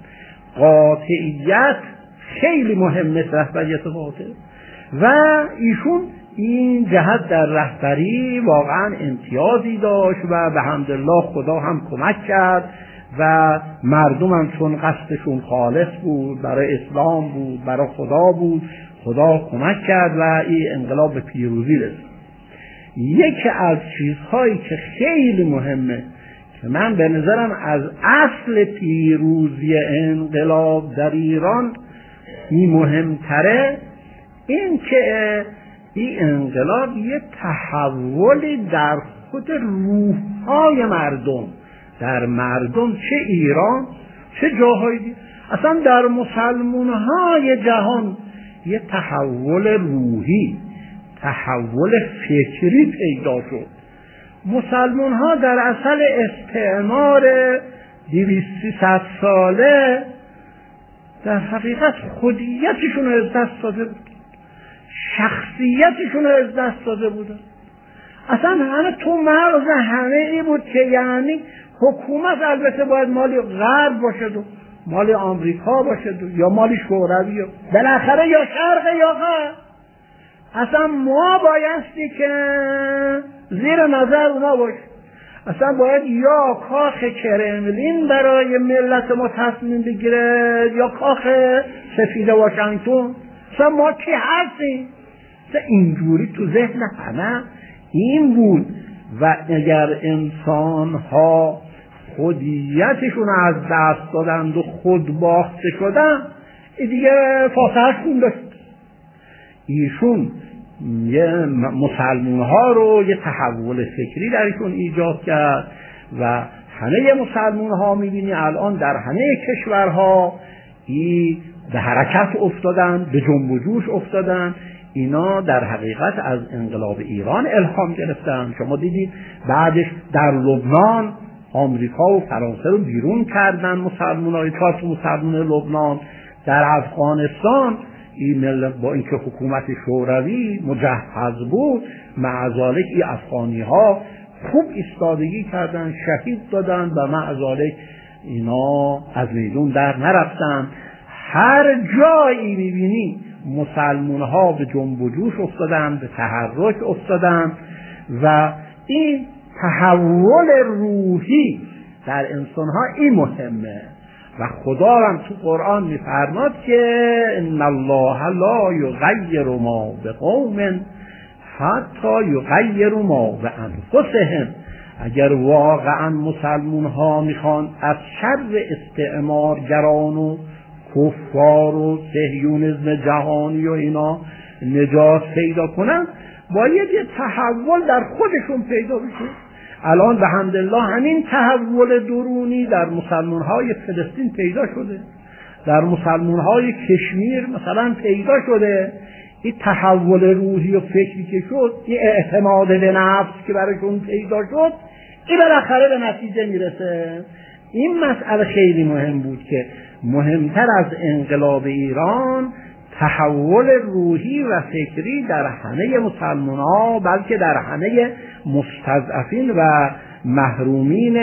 قاطعیت خیلی مهمه، رهبریت قاطع. و ایشون این جهت در رهبری واقعا امتیازی داشت و به حمدالله خدا هم کمک کرد و مردم هم چون قصدشون خالص بود، برای اسلام بود، برای خدا بود، خدا کمک کرد و این انقلاب به پیروزی رسید. یکی از چیزهایی که خیلی مهمه که من به نظرم از اصل پیروزی انقلاب در ایران این مهمتره، این که این انقلاب یه تحولی در خود روح‌های مردم، در مردم چه ایران چه جاهای دیگه، اصلا در مسلمان‌های جهان یه تحول روحی، تحول فکری پیدا شد. مسلمان ها در اصل استعمار دویست سیصد ساله در حقیقت خودیتشون رو از دست داده بود، شخصیتشون رو از دست داده بودن. اصلا همه تو مغز همه ای بود که یعنی حکومت البته باید مال غرب باشد و مال آمریکا باشد و یا مال شوروی، بالاخره یا شرق یا غرب. اصلا ما بایستی که زیر نظر اونا باشیم. اصلا باید یا کاخ کرملین برای ملت ما تصمیم بگیره یا کاخ سفید واشنگتن. اصلا ما کی هستیم؟ اینجوری تو ذهن همه این بود. و اگر انسان ها خودیتشون از دست دادند و خود باخته شدن، این دیگه فاصله‌اش خون داشت. ایشون یه مسلمان ها رو یه تحول فکری درشون ایجاد کرد و همه مسلمان ها میبینی الان در همه کشورها ای به حرکت افتادن، به جنب و جوش افتادن. اینا در حقیقت از انقلاب ایران الهام گرفتن. شما دیدید بعدش در لبنان آمریکا و فرانسه رو بیرون کردن مسلمان های چهار مسلمان لبنان. در افغانستان این ملت با اینکه حکومت شوروی مجهز بود، مع ذالک این افغانی ها خوب ایستادگی کردن، شهید دادن و مع ذالک اینا از میدون در نرفتن. هر جایی میبینی مسلمان ها به جنب و جوش افتادن، به تحرک افتادن و این تحول روحی در انسان ها این مهمه. و خدا هم تو قرآن میفرماد که ان الله لا یغیر ما بقوم حتی یغیروا ما بانفسهم. اگر واقعا مسلمان ها میخوان از شر استعمارگران و کفار و صهیونیسم جهانی و اینا نجات پیدا کنن، باید یه تحول در خودشون پیدا بشه. الان به حمدالله همین تحول درونی در مسلمان‌های فلسطین پیدا شده، در مسلمان‌های کشمیر مثلا پیدا شده. این تحول روحی و فکری که شد، این اعتماد به نفس که براشون پیدا شد، این بالاخره به نتیجه میرسه. این مسئله خیلی مهم بود که مهمتر از انقلاب ایران تحول روحی و فکری در همه مسلمان ها، بلکه در همه مستضعفین و محرومین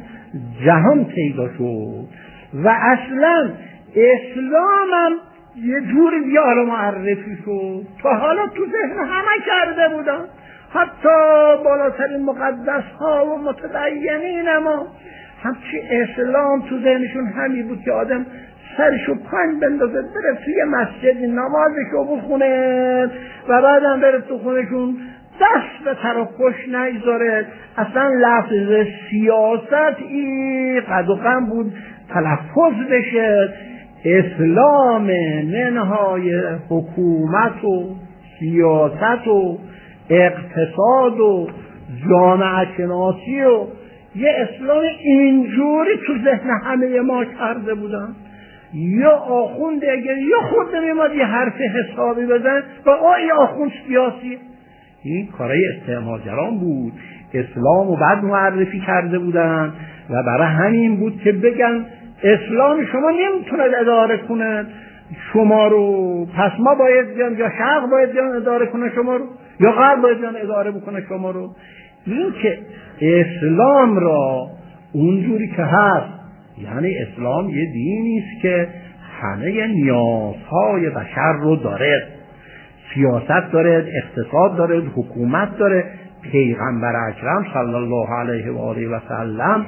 جهان پیدا شد. و اصلا اسلام هم یه جوری بیار معرفی شد تا حالا تو ذهن همه کرده بودن، حتی بالاترین مقدس ها و متدینین ما همچی اسلام تو ذهنشون همی بود که آدم سرشو پنج بندازه بره توی مسجد نمازشو بخونه و بعدم بره تو خونشون دست به تراکش نگذاره. اصلا لفظ سیاست ای قد و قم بود تلفظ بشه. اسلام منهای حکومت و سیاست و اقتصاد و جامعه شناسی و یه اسلام اینجوری تو ذهن همه ما کرده بودن. یا آخوند اگر یا خود نمیماد یه حرف حسابی بزن و آی آخوند سیاسی، این کارای استعمارگران بود. اسلام رو بعد معرفی کرده بودن و برای همین بود که بگن اسلام شما نمیتوند اداره کنه شما رو، پس ما باید بیان یا شرق باید بیان اداره کنه شما رو یا غرب باید بیان اداره بکنه شما رو. این که اسلام را اونجوری که هست، یعنی اسلام یه دینی است که همه نیازهای بشر رو داره، سیاست داره، اقتصاد داره، حکومت داره. پیغمبر اکرم صلی الله علیه و آله و سلم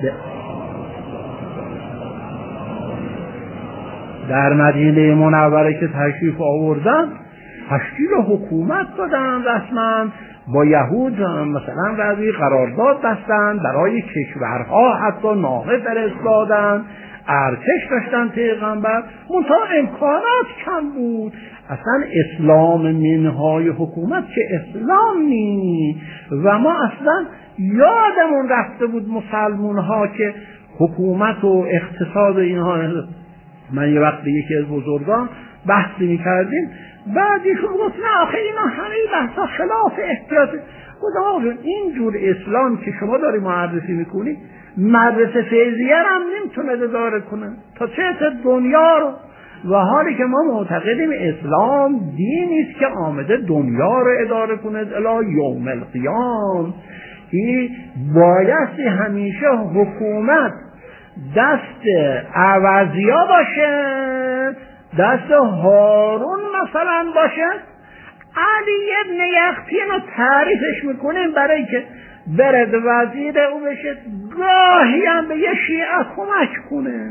در مدینه منوره که تشریف آوردن تشکیل حکومت دادن، رسما با یهود مثلا وضعی قرارداد بستن، برای کشورها حتی نامه فرستادن، ارتش داشتن پیغمبر، منتها امکانات کم بود. اصلا اسلام منهای حکومت که اسلام نی و ما اصلا یادمون رفته بود مسلمون ها که حکومت و اقتصاد اینها. من یه وقت به یکی از بزرگان بحثی میکردیم، بعد ایشون گفت نه آخه اینا همه بحثا خلاف احتیاط. گفتم اینجور اسلام که شما داری معرفی میکنی مدرسه فیضیه هم نمیتونه اداره کنه تا چه دنیا رو، و حالی که ما معتقدیم اسلام دینی است که آمده دنیا رو اداره کنه الی یوم القیام. این بایستی همیشه حکومت دست عوضیا باشه، دست هارون مثلا باشه. علی ابن یقطین رو تعریفش میکنیم برای که برد وزیر او بشه، گاهی هم به یه شیعه کمک کنه.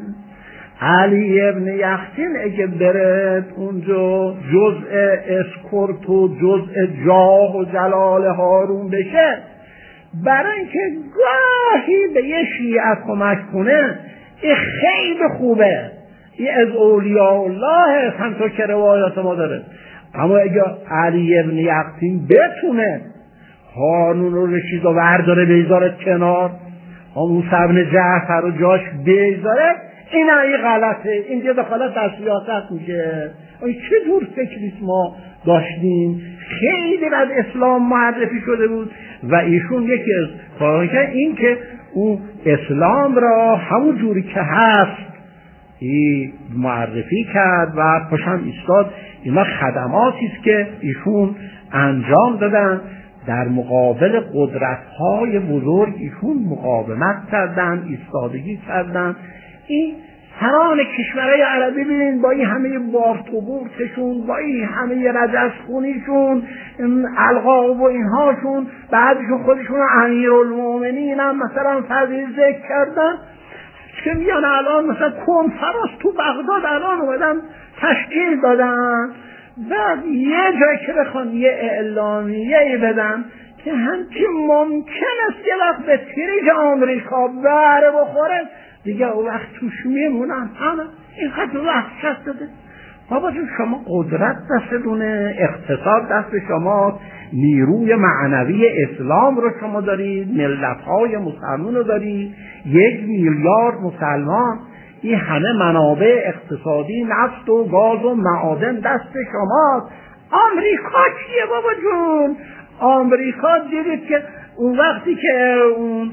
علی ابن یقطین اگه برد اونجا جزء اسکورت و جزء جاه و جلال هارون بشه، برای اینکه گاهی به یه شیعه کمک کنه، این خیلی خوبه، این از اولیاء الله همطور که روایات ما داره. اما اگه علی ابن یقطین بتونه هارون رو رشید و برداره بیزاره کنار، موسی ابن جعفر رو جاش بیزاره، این این غلطه، اینجا دخالت در سیاست میشه. این چه جور فکریست ما داشتیم، خیلی بعد اسلام معرفی شده بود و ایشون یکی از کاران که این که او اسلام را همون جوری که هست ای معرفی کرد و پشم ایستاد. اینا خدماتی است که ایشون انجام دادن در مقابل قدرت‌های بزرگ، ایشون مقاومت کردن، ایستادگی کردن. این سران کشورهای عربی ببینید با این همه بارت و بورتشون، با این همه رجز خونیشون، القاب و اینهاشون، بعدشون خودشون امیرالمومنین هم مثلا فضیل ذکر کردن که میان الان مثلا کنفرانس تو بغداد الان اومدن تشکیل دادن، بعد یه جایی که بخوان یه اعلامیه بدن که همچی ممکن است یه وقت به تریج آمریکا بره بخوره دیگه، او وقت توش میمونن همه این خط وحشت داده. بابا جون شما قدرت دستتونه، اقتصاد دست شما، نیروی معنوی اسلام رو شما دارید، ملت‌های مسلمان رو دارید، یک میلیارد مسلمان، این همه منابع اقتصادی، نفت و گاز و معادن دست شماست. آمریکا چیه بابا جون؟ آمریکا دیدید که اون وقتی که اون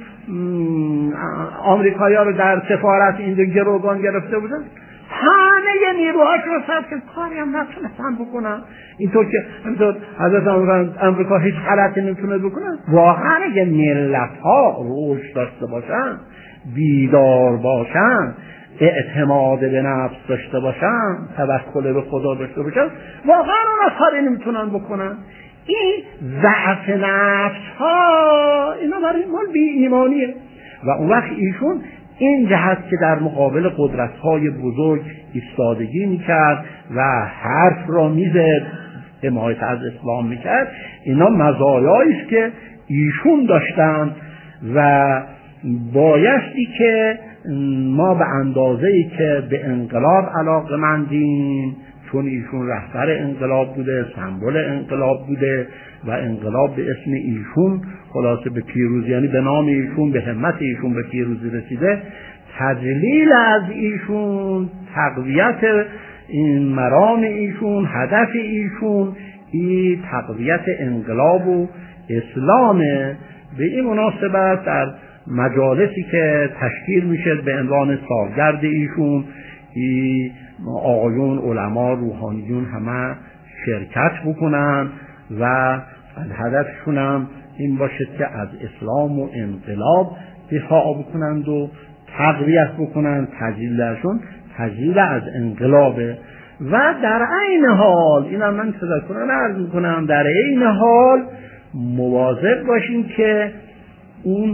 آمریکایی‌ها رو در سفارت اینجا گروگان گرفته بودن، همه نیروهاش رو صرف که کاری هم نتونستن بکنن. اینطور که اینطور حضرت آمریکا هیچ غلطی نمیتونه بکنن. واقعا اگه ملت‌ها رشد داشته باشن، بیدار باشن، اعتماد به نفس داشته باشن، توکل به خدا داشته باشن، واقعا اونا کاری نمیتونن بکنن. این ضعف نفس ها اینا برای مال بی ایمانیه. و اون وقت ایشون این جهت که در مقابل قدرت های بزرگ ایستادگی میکرد و حرف را میزد، حمایت از اسلام میکرد، اینا مزایایی است که ایشون داشتن و بایستی که ما به اندازه‌ای که به انقلاب علاقه‌مندیم، چون ایشون رهبر انقلاب بوده، سمبل انقلاب بوده و انقلاب به اسم ایشون خلاصه به پیروزی، یعنی به نام ایشون، به همت ایشون به پیروزی رسیده، تجلیل از ایشون، تقویت این مرام ایشون، هدف ایشون این تقویت انقلاب و اسلامه. به این مناسبت در مجالسی که تشکیل میشه به عنوان سالگرد ایشون، ای آقایون علما روحانیون همه شرکت بکنن و هدفشون هم این باشه که از اسلام و انقلاب دفاع بکنند و تقویت بکنند. تجلیل درشون تجلیل از انقلابه و در عین حال اینا من تذکران عرض میکنم، در عین حال مواظب باشیم که اون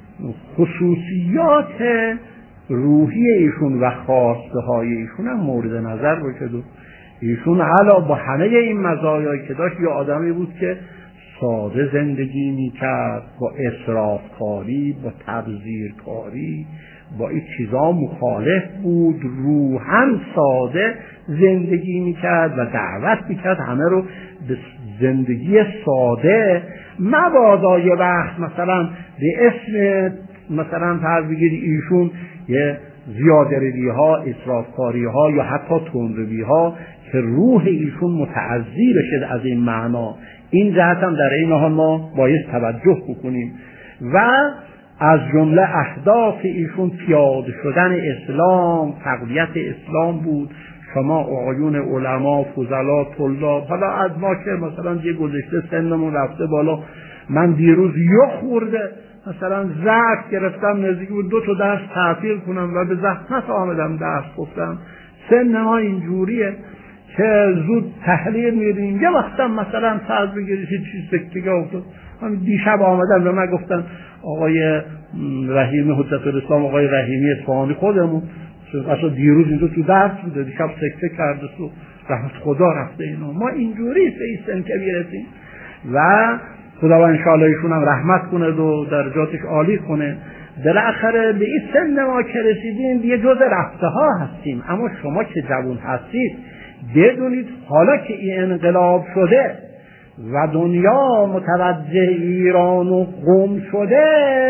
خصوصیات روحی ایشون و خواسته های ایشون هم مورد نظر باشه. و ایشون علاوه با همه این مزایایی که داشت یه آدمی بود که ساده زندگی میکرد، با اسرافکاری، با تبذیرکاری، با این چیزا مخالف بود، روحاً ساده زندگی میکرد و دعوت میکرد همه رو به زندگی ساده. مبادا یه وقت مثلا به اسم مثلا فرض بگیری ایشون یه زیاده‌روی ها، اسرافکاری ها یا حتی تندروی ها که روح ایشون متعزی بشه از این معنا. این جهت هم در این حال ما باید توجه بکنیم. و از جمله اهداف ایشون پیاده شدن اسلام، تقویت اسلام بود. شما آقایون علما، فضلا، طلاب، حالا از ما که مثلا یه گذشته سنمون رفته بالا، من دیروز یه خورده مثلا ضعف گرفتم، نزدیک بود دو تا درس تعطیل کنم و به زحمت آمدم درس گفتم. سن ما اینجوریه که زود تحلیل میدیم. یه وقتم مثلا فرض بگیرید چیز سکتگی افتاد. من دیشب آمدم به من گفتن آقای رحیمی حجت الاسلام، آقای رحیمی اصفهانی خودمون اصلا دیروز اینجا تو درس بوده، دیشب سکته کرده و رحمت خدا رفته. اینو ما اینجوری به این سن که میرسیم و خداوند انشاءالله ایشون هم رحمت کنه و درجاتش عالی کنه. بالاخره به این سن ما که رسیدیم یه جز رفته ها هستیم. اما شما که جوان هستید بدونید حالا که این انقلاب شده و دنیا متوجه ایران و قم شده،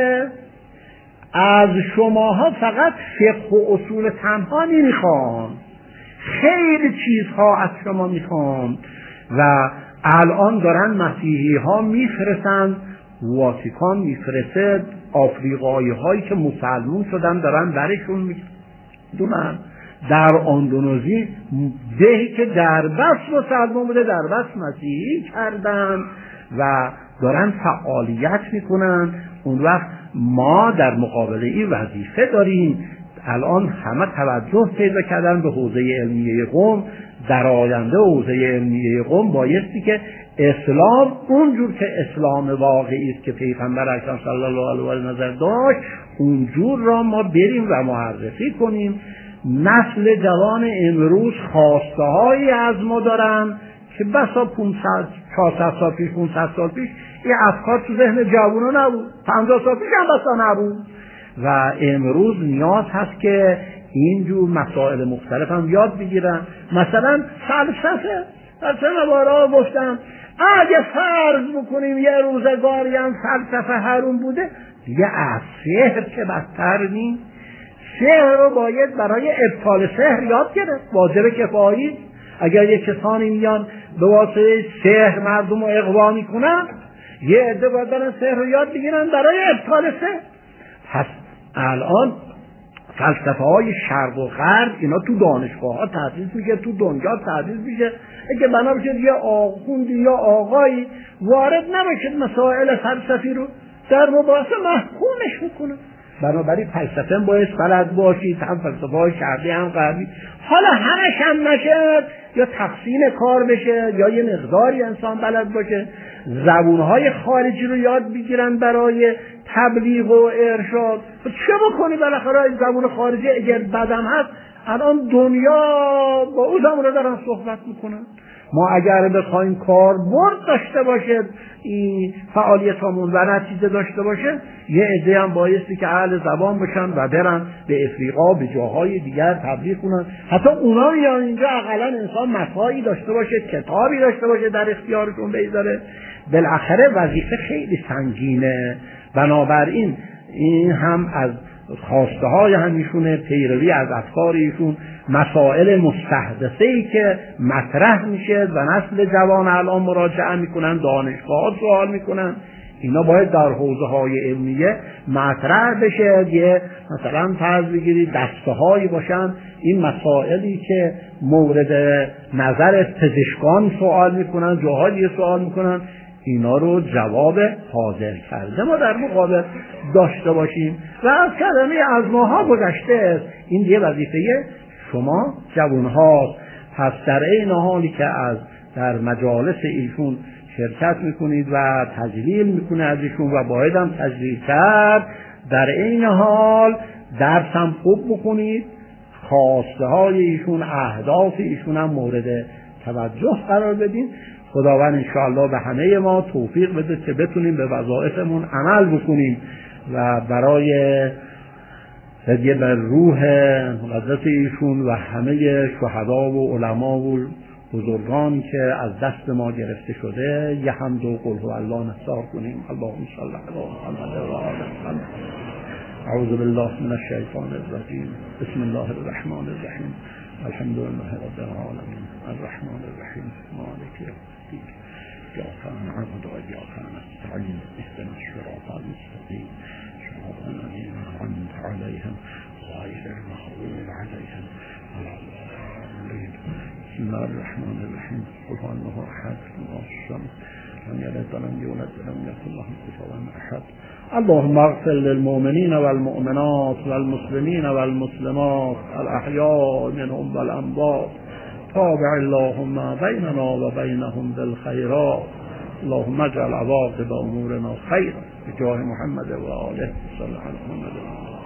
از شماها فقط فقه و اصول تنها نمیخوان، خیلی چیزها از شما میخوان. و الان دارن مسیحی ها میفرستن، واتیکان میفرسته آفریقایی هایی که مسلمون شدن دارن برشون میدونن. در اندونزی دهی که در بس مسلمون بوده در بس مسیحی کردن و دارن فعالیت میکنن. اون وقت ما در مقابله این وظیفه داریم. الان همه توجه پیدا کردن به حوزه علمیه قم. در آینده حوزه علمیه قم بایستی که اسلام اونجور که اسلام واقعی است که پیغمبر اکرم صلی الله علیه و آله نظر داشت، اونجور را ما بریم و معرفی کنیم. نسل جوان امروز خواسته هایی از ما دارن که بسا پانصد چهارصد سال پیش پانصد سال پیش این افکار تو ذهن جوانان نبود، پنجاه سال پیش هم بسا نبود. و امروز نیاز هست که اینجور مسائل مختلف هم یاد بگیرن. مثلا فلسفه مثلا بارها گفتم اگه فرض بکنیم یه روزگاری هم فلسفه حروم بوده، دیگه از سحر که بدتر نیست. سحر رو باید برای ابطال سحر یاد گرفت، واجب کفایی. اگر یک کسانی میان به واسطه سحر مردم رو اغوا میکنن، یه عده باید برن سحر رو یاد بگیرن برای ابطال سحر. پس الان فلسفه های شرق و غرب اینا تو دانشگاه ها تدریس میشه، تو دنیا تدریس میشه. اگه بنا بشه یه آخوندی یا آقایی وارد نباشد مسائل فلسفی رو در مباحثه محکومش میکنه. بنابراین فلسفه باید بلد باشید، هم فلسفه های شرقی هم غربی. حالا همش هم نشد یا تقسیم کار بشه یا یه مقداری انسان بلد باشه، زبونهای خارجی رو یاد بگیرن برای تبلیغ و ارشاد. چه بکنی بالاخره این زبون خارجی اگر بدم هست، الان دنیا با اون زبون رو دارن صحبت میکنن. ما اگر بخوایم کاربرد داشته باشه این فعالیتامون و نتیجه داشته باشه، یه عده هم بایستی که اهل زبان باشن و برن به افریقا به جاهای دیگر تبلیغ کنن. حتی اونا میان اینجا اقلا انسان متاعی داشته باشه، کتابی داشته باشه در اختیارشون بذاره. بالاخره وظیفه خیلی سنگینه. بنابراین این هم از خواسته های همیشونه، پیروی از افکار ایشون، مسائل مستحدثه‌ای که مطرح میشه و نسل جوان الان مراجعه میکنن، دانشگاه سوال میکنن، اینا باید در حوزه های علمیه مطرح بشه. یه مثلا فرض بگیرید دسته هایی باشن این مسائلی که مورد نظر پزشکان سوال میکنن، جاهایی سوال میکنن، اینا رو جواب حاضر کرده ما در مقابل داشته باشیم. و از کلمه از ماها گذشته است، این یه وظیفه شما جوان هاست. پس در این حالی که از در مجالس ایشون شرکت میکنید و تجلیل میکنه از ایشون و باید هم تجلیل کرد، در این حال درس هم خوب بکنید، خواسته های ایشون، اهداف ایشون هم مورد توجه قرار بدین. خداوند انشاءالله به همه ما توفیق بده که بتونیم به وظایفمون عمل بکنیم و برای هدیه بر روح مقدس ایشون و همه شهدا و علما و بزرگان که از دست ما گرفته شده یه حمد و قل هو الله نثار کنیم. اللهم صل علی محمد و آل محمد. اعوذ بالله من الشیطان الرجیم. بسم الله الرحمن الرحیم. الحمد لله رب العالمين الرحمن الرحيم مالك يوم الدين إياك نعبد وإياك نستعين اهدنا الصراط المستقيم صراط الذين أنعمت عليهم غير المغضوب عليهم ولا الضالين بسم الله الرحمن الرحيم قل هو الله أحد الله الصمد لم يلد ولم يولد ولم يكن له كفوا أحد اللهم اغفر للمؤمنين والمؤمنات والمسلمين والمسلمات الأحياء منهم والأموات تابع اللهم بيننا وبينهم بالخيرات اللهم اجعل عواقب أمورنا خيرا بجاه محمد وآله صلى الله عليه وسلم.